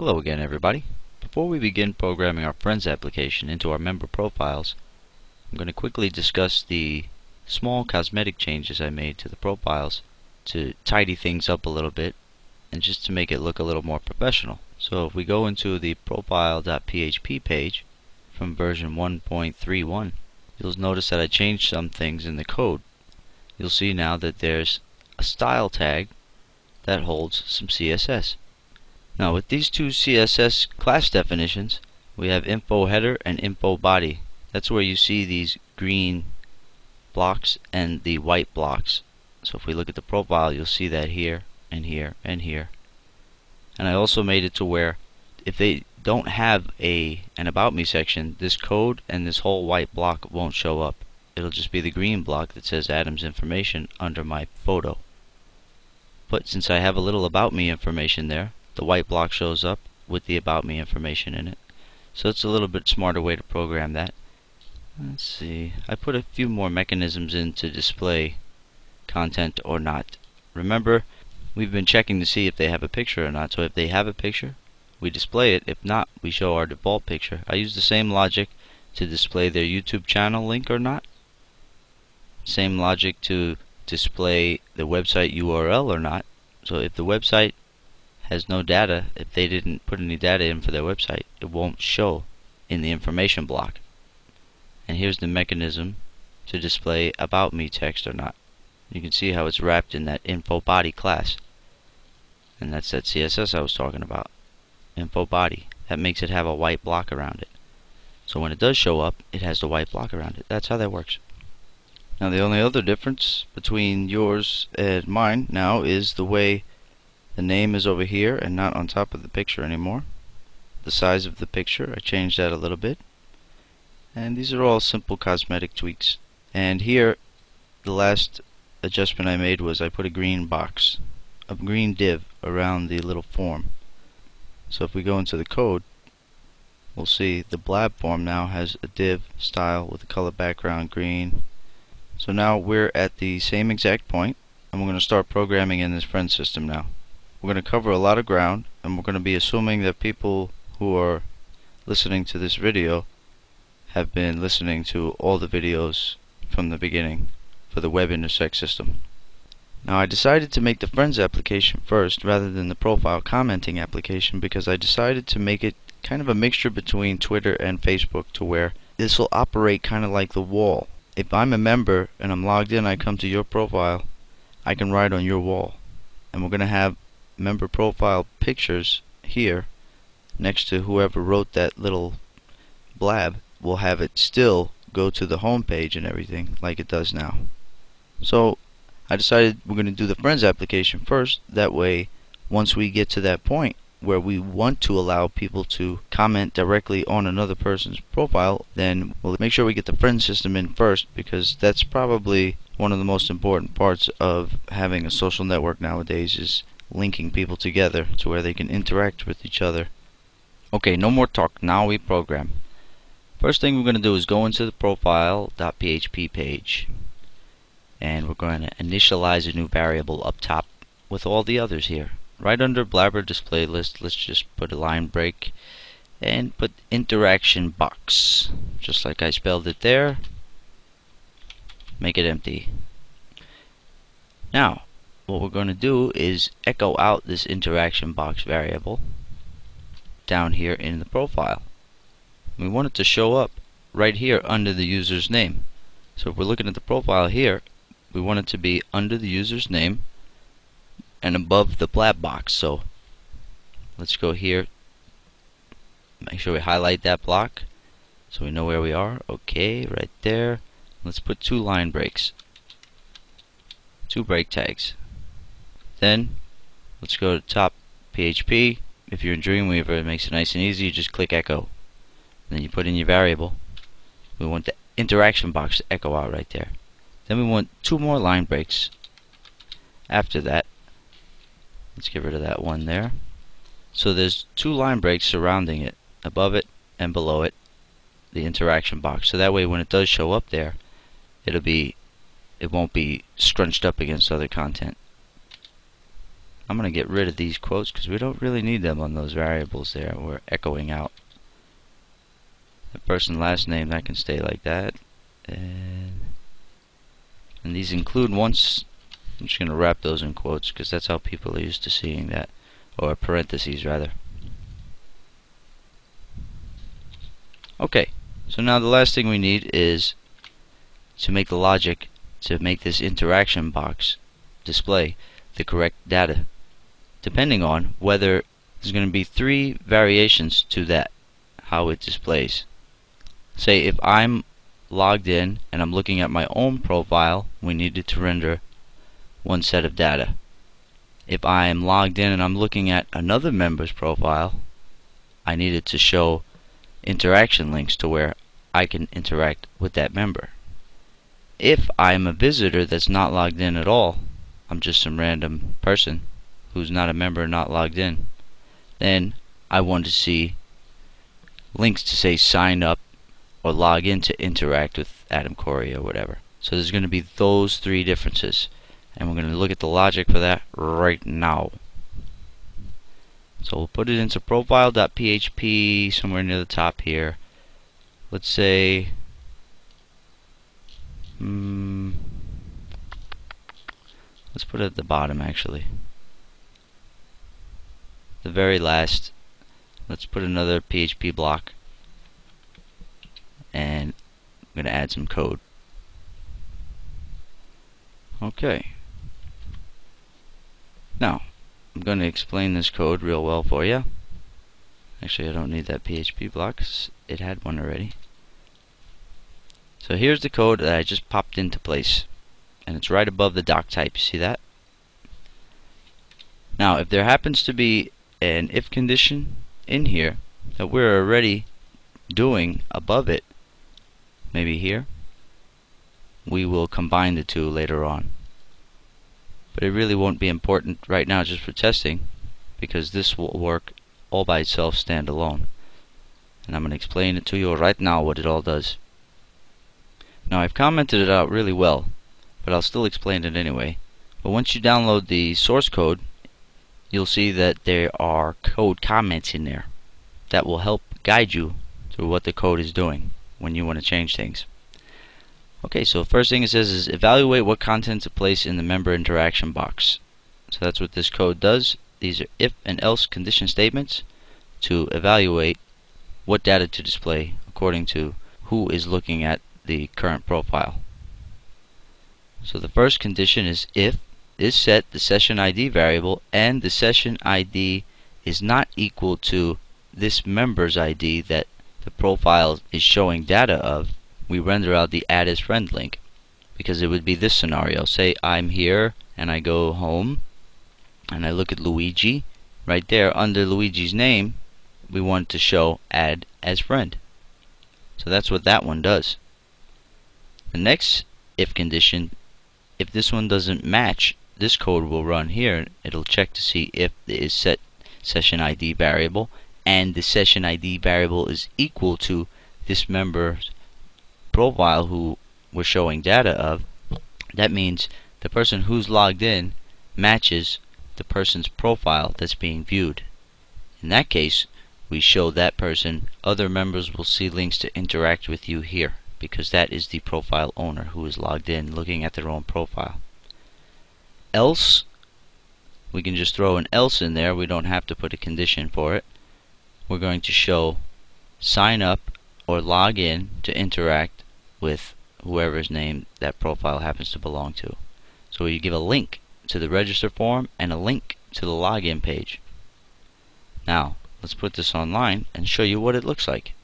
Hello again, everybody. Before we begin programming our Friends application into our member profiles, I'm going to quickly discuss the small cosmetic changes I made to the profiles to tidy things up a little bit and just to make it look a little more professional. So if we go into the profile.php page from version 1.31, you'll notice that I changed some things in the code. You'll see now that there's a style tag that holds some CSS. Now with these two CSS class definitions, we have info header and info body. That's where you see these green blocks and the white blocks. So if we look at the profile, you'll see that here and here and here. And I also made it to where if they don't have an about me section, this code and this whole white block won't show up. It'll just be the green block that says Adam's information under my photo. But since I have a little about me information there, the white block shows up with the about me information in it. So it's a little bit smarter way to program that. Let's see, I put a few more mechanisms in to display content or not. Remember, we've been checking to see if they have a picture or not. So if they have a picture, we display it. If not, we show our default picture. I use the same logic to display their YouTube channel link or not. Same logic to display the website URL or not. So if the website has no data, if they didn't put any data in for their website, it won't show in the information block. And here's the mechanism to display about me text or not. You can see how it's wrapped in that info body class, and that's that CSS I was talking about. Info body, that makes it have a white block around it, so when it does show up, it has the white block around it. That's how that works. Now the only other difference between yours and mine now is the way the name is over here and not on top of the picture anymore. The size of the picture, I changed that a little bit. And these are all simple cosmetic tweaks. And here, the last adjustment I made was I put a green box, a green div around the little form. So if we go into the code, we'll see the blab form now has a div style with the color background green. So now we're at the same exact point, and we're going to start programming in this friend system now. We're going to cover a lot of ground, and we're going to be assuming that people who are listening to this video have been listening to all the videos from the beginning for the web intersect system. Now I decided to make the Friends application first rather than the profile commenting application because I decided to make it kind of a mixture between Twitter and Facebook, to where this will operate kind of like the wall. If I'm a member and I'm logged in, I come to your profile, I can write on your wall. And we're going to have member profile pictures here next to whoever wrote that little blab. We'll have it still go to the home page and everything like it does now. So I decided we're going to do the Friends application first. That way, once we get to that point where we want to allow people to comment directly on another person's profile, then we'll make sure we get the friend system in first, because that's probably one of the most important parts of having a social network nowadays, is linking people together to where they can interact with each other. Okay, no more talk, now we program. First thing we're going to do is go into the profile.php page, and we're going to initialize a new variable up top with all the others here. Right under Blabber display list, let's just put a line break and put interaction box, just like I spelled it there. Make it empty. Now what we're going to do is echo out this interaction box variable down here in the profile. We want it to show up right here under the user's name. So if we're looking at the profile here, we want it to be under the user's name and above the blab box. So let's go here, make sure we highlight that block so we know where we are. Okay, right there. Let's put 2 line breaks, 2 break tags. Then let's go to top PHP. If you're in Dreamweaver, it makes it nice and easy. You just click echo, and then you put in your variable. We want the interaction box to echo out right there. Then we want 2 more line breaks after that. Let's get rid of that one there. So there's 2 line breaks surrounding it, above it and below it, the interaction box. So that way when it does show up there, it won't be scrunched up against other content. I'm going to get rid of these quotes because we don't really need them on those variables there. We're echoing out. The person last name, that can stay like that. And these include once. I'm just going to wrap those in quotes because that's how people are used to seeing that. Or parentheses rather. Okay, so now the last thing we need is to make the logic to make this interaction box display the correct data, depending on whether there's going to be 3 variations to that, how it displays. Say if I'm logged in and I'm looking at my own profile, we needed to render one set of data. If I'm logged in and I'm looking at another member's profile, I needed to show interaction links to where I can interact with that member. If I'm a visitor that's not logged in at all, I'm just some random person who's not a member, not logged in, then I want to see links to say sign up or log in to interact with Adam Corey or whatever. So there's going to be those 3 differences, and we're going to look at the logic for that right now. So we'll put it into profile.php somewhere near the top here. Let's say let's put it at the bottom actually. The very last. Let's put another PHP block, and I'm going to add some code. Okay. Now I'm going to explain this code real well for you. Actually, I don't need that PHP block because it had one already. So here's the code that I just popped into place, and it's right above the doc type. You see that? Now if there happens to be an if condition in here that we're already doing above it, maybe here, we will combine the 2 later on. But it really won't be important right now just for testing, because this will work all by itself standalone. And I'm going to explain it to you right now what it all does. Now I've commented it out really well, but I'll still explain it anyway. But once you download the source code, you'll see that there are code comments in there that will help guide you through what the code is doing when you want to change things. Okay, so first thing it says is evaluate what content to place in the member interaction box. So that's what this code does. These are if and else condition statements to evaluate what data to display according to who is looking at the current profile. So the first condition is if is set the session ID variable and the session ID is not equal to this member's ID that the profile is showing data of, we render out the add as friend link, because it would be this scenario. Say I'm here and I go home and I look at Luigi. Right there under Luigi's name we want to show add as friend. So that's what that one does. The next if condition, if this one doesn't match, this code will run here. It'll check to see if it is set session ID variable and the session ID variable is equal to this member's profile who we're showing data of. That means the person who's logged in matches the person's profile that's being viewed. In that case, we show that person other members will see links to interact with you here, because that is the profile owner who is logged in looking at their own profile. Else, we can just throw an else in there. We don't have to put a condition for it. We're going to show sign up or log in to interact with whoever's name that profile happens to belong to. So you give a link to the register form and a link to the login page. Now let's put this online and show you what it looks like.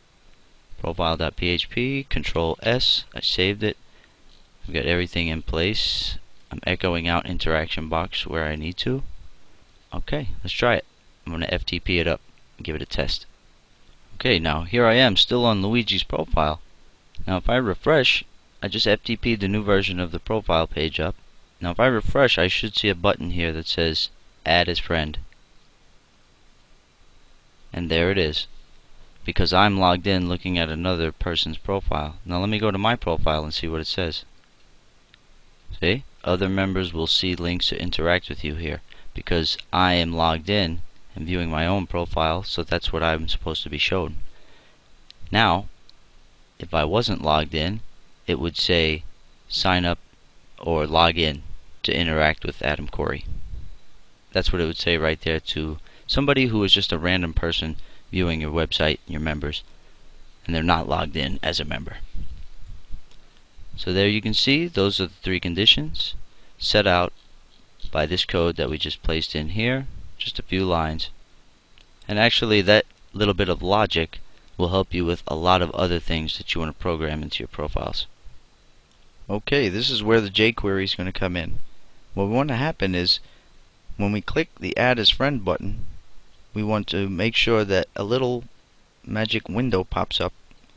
Profile.php, Control S, I saved it. I've got everything in place. I'm echoing out interaction box where I need to. Okay, let's try it. I'm going to FTP it up and give it a test. Okay, now here I am still on Luigi's profile. Now if I refresh, I just FTP'd the new version of the profile page up. Now if I refresh, I should see a button here that says add as friend. And there it is, because I'm logged in looking at another person's profile. Now let me go to my profile and see what it says. See? Other members will see links to interact with you here. because I am logged in and viewing my own profile, so that's what I'm supposed to be shown. Now, if I wasn't logged in, it would say sign up or log in to interact with Adam Corey. That's what it would say right there to somebody who is just a random person viewing your website, your members, and they're not logged in as a member. So there you can see those are the three conditions set out by this code that we just placed in here, just a few lines. And actually that little bit of logic will help you with a lot of other things that you want to program into your profiles. Okay, this is where the jQuery is going to come in. What we want to happen is when we click the Add as Friend button, we want to make sure that a little magic window pops up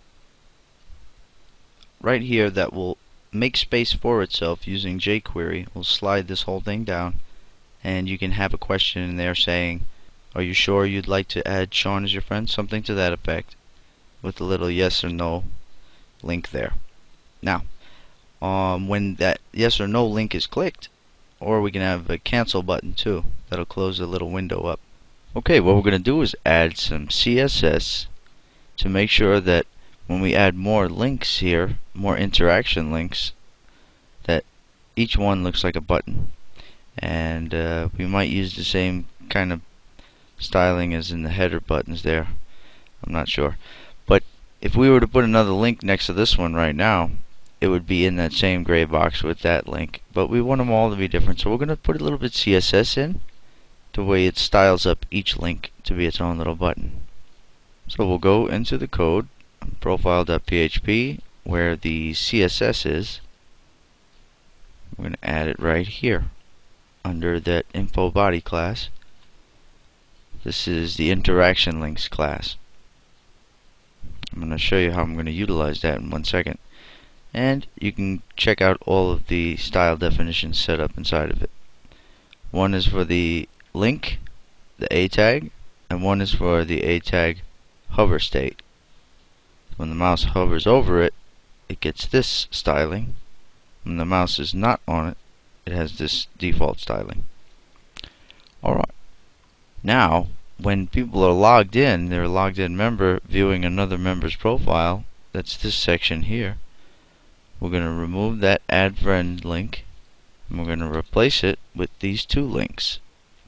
right here that will make space for itself using jQuery. We'll slide this whole thing down, and you can have a question in there saying, are you sure you'd like to add Sean as your friend? Something to that effect, with a little yes or no link there. Now, when that yes or no link is clicked, or we can have a cancel button too, that'll close the little window up. Okay, what we're going to do is add some CSS to make sure that when we add more links here, more interaction links, that each one looks like a button. And we might use the same kind of styling as in the header buttons there. I'm not sure. But if we were to put another link next to this one right now, it would be in that same gray box with that link. But we want them all to be different, so we're going to put a little bit CSS in, the way it styles up each link to be its own little button. So we'll go into the code, profile.php, where the CSS is. We're going to add it right here under that info body class. This is the interaction links class. I'm going to show you how I'm going to utilize that in 1 second. And you can check out all of the style definitions set up inside of it. One is for the link, the A tag, and one is for the A tag hover state. When the mouse hovers over it, it gets this styling. When the mouse is not on it, it has this default styling. Alright. Now, when people are logged in, they're a logged in member viewing another member's profile. That's this section here. We're going to remove that add friend link, and we're going to replace it with these two links.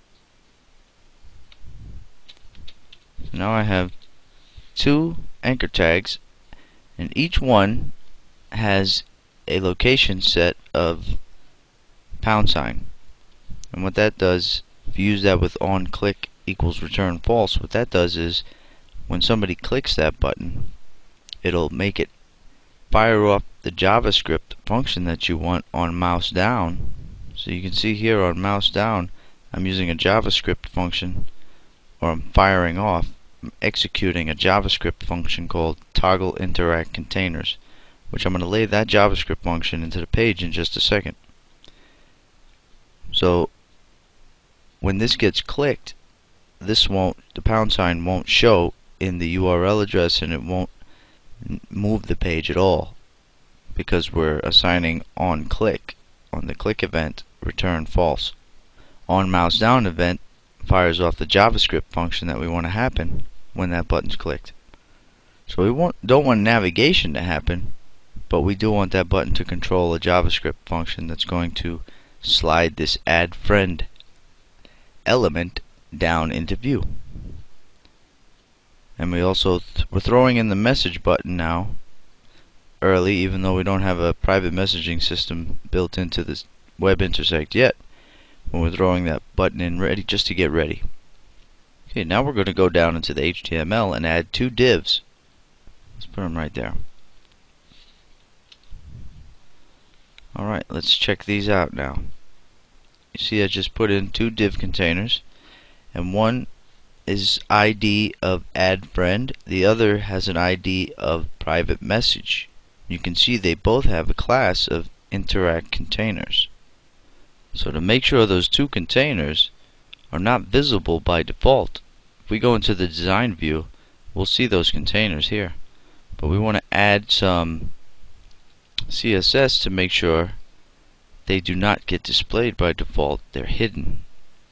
Now I have two anchor tags, and each one has a location set of £. And what that does, if you use that with onClick equals return false, what that does is when somebody clicks that button, it'll make it fire off the JavaScript function that you want on mouse down. So you can see here on mouse down, I'm using a JavaScript function, or I'm firing off, I'm executing a JavaScript function called toggle interact containers, which I'm going to lay that JavaScript function into the page in just a second. So when this gets clicked, this won't, the £, won't show in the URL address, and it won't move the page at all, because we're assigning on click, on the click event, return false. On mouse down event fires off the JavaScript function that we want to happen when that button's clicked. So we don't want navigation to happen, but we do want that button to control a JavaScript function that's going to slide this add friend element down into view. And we also we're throwing in the message button now early, even though we don't have a private messaging system built into this web intersect yet. When we're throwing that button in ready, just to get ready. Okay, now we're going to go down into the HTML and add two divs. Let's put them right there. Alright, let's check these out now. You see, I just put in two div containers, and one is ID of add friend, the other has an ID of private message. You can see they both have a class of interact containers. So to make sure those two containers are not visible by default, if we go into the design view, we'll see those containers here. But we want to add some CSS to make sure they do not get displayed by default. They're hidden.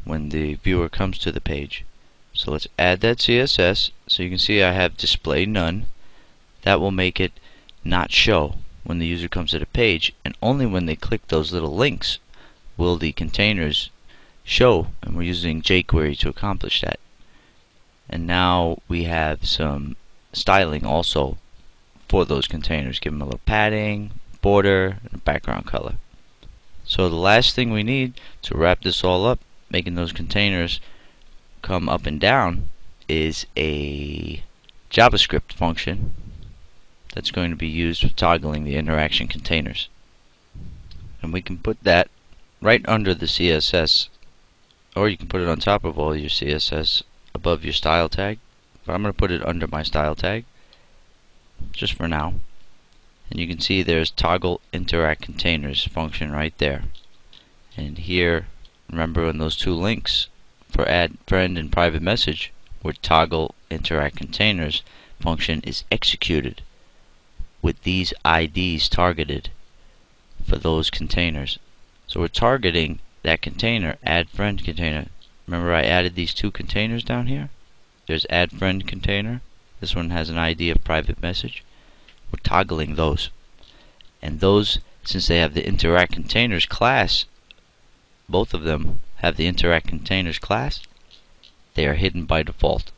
when the viewer comes to the page. So let's add that CSS. So you can see I have display none. That will make it not show when the user comes to the page, and only when they click those little links will the containers show, and we're using jQuery to accomplish that. And now we have some styling also for those containers. Give them a little padding, border, and a background color. So the last thing we need to wrap this all up, making those containers come up and down, is a JavaScript function that's going to be used for toggling the interaction containers. And we can put that right under the CSS, or you can put it on top of all your CSS above your style tag, but I'm going to put it under my style tag just for now. And you can see there's toggle interact containers function right there. And here, remember in those two links for add friend and private message, where toggle interact containers function is executed with these IDs targeted for those containers. So we're targeting that container, add friend container. Remember I added these two containers down here? There's add friend container. This one has an ID of private message. We're toggling those. And those, since they have the interact containers class, both of them have the interact containers class, they are hidden by default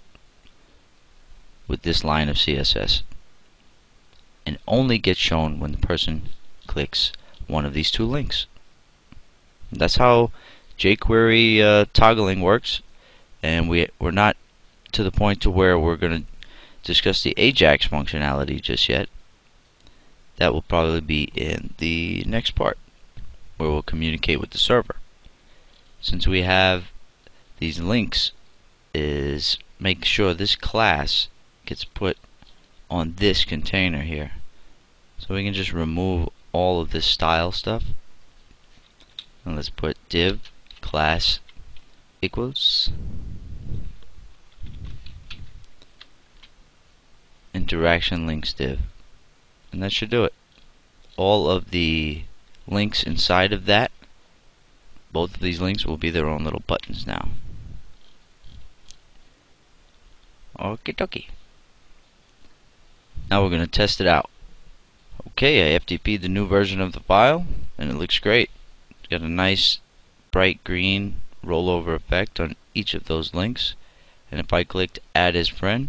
with this line of CSS, and only get shown when the person clicks one of these two links. That's how jQuery toggling works, and we're not to the point to where we're going to discuss the Ajax functionality just yet. That will probably be in the next part, where we'll communicate with the server. Since we have these links, is make sure this class gets put on this container here. So we can just remove all of this style stuff, and let's put div class equals interaction links div, and that should do it. All of the links inside of that, both of these links will be their own little buttons now. Okie dokie. Now we're going to test it out. Okay, I FTP'd the new version of the file, and it looks great. It's got a nice bright green rollover effect on each of those links, and if I clicked add as friend,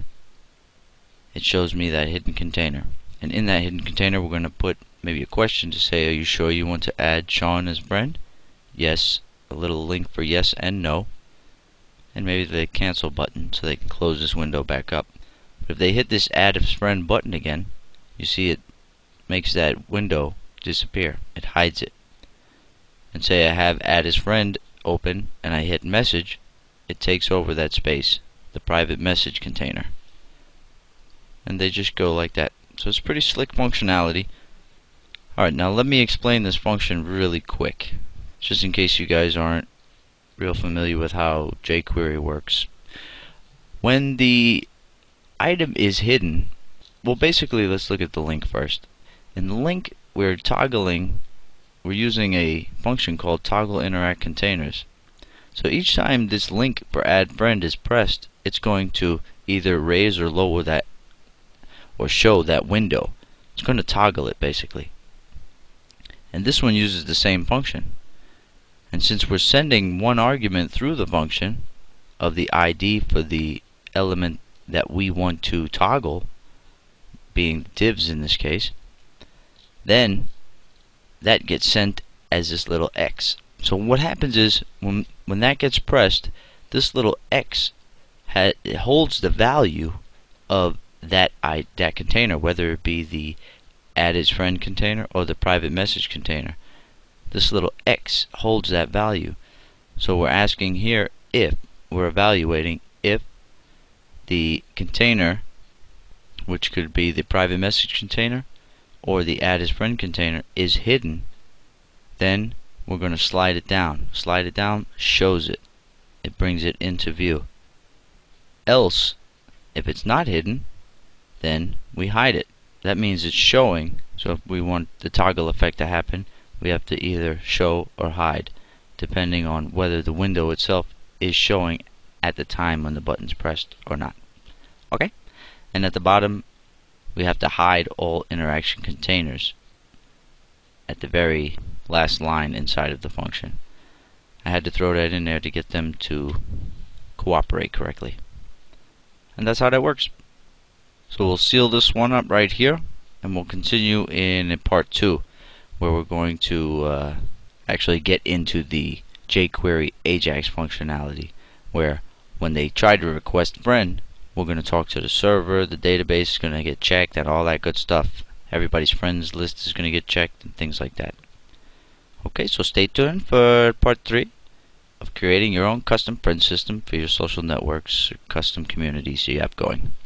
it shows me that hidden container. And in that hidden container we're going to put maybe a question to say, are you sure you want to add Sean as friend? Yes, a little link for yes and no, and maybe the cancel button so they can close this window back up. But if they hit this add as friend button again, you see it makes that window disappear. It hides it. And say I have add as friend open and I hit message, it takes over that space, the private message container. And they just go like that. So it's pretty slick functionality. Alright, now let me explain this function really quick, just in case you guys aren't real familiar with how jQuery works. When the item is hidden, well, basically let's look at the link first. In the link we're using a function called toggle interact containers. So each time this link for add friend is pressed, it's going to either raise or lower that, or show that window. It's going to toggle it basically. And this one uses the same function. And since we're sending one argument through the function of the ID for the element that we want to toggle, being divs in this case, then that gets sent as this little X. So what happens is when that gets pressed, this little X it holds the value of that container, whether it be the add as friend container or the private message container. This little X holds that value. So we're asking here if we're evaluating if the container, which could be the private message container or the add as friend container, is hidden, then we're going to slide it down. Slide it down shows it. It brings it into view. Else, if it's not hidden, then we hide it. That means it's showing. So if we want the toggle effect to happen, we have to either show or hide, depending on whether the window itself is showing at the time when the button's pressed or not. Okay? And at the bottom, we have to hide all interaction containers at the very last line inside of the function. I had to throw that in there to get them to cooperate correctly. And that's how that works. So we'll seal this one up right here, and we'll continue in part 2, where we're going to actually get into the jQuery Ajax functionality, where when they try to request a friend, we're going to talk to the server, the database is going to get checked, and all that good stuff. Everybody's friends list is going to get checked, and things like that. Okay, so stay tuned for part 3 of creating your own custom friend system for your social networks or custom communities you have going.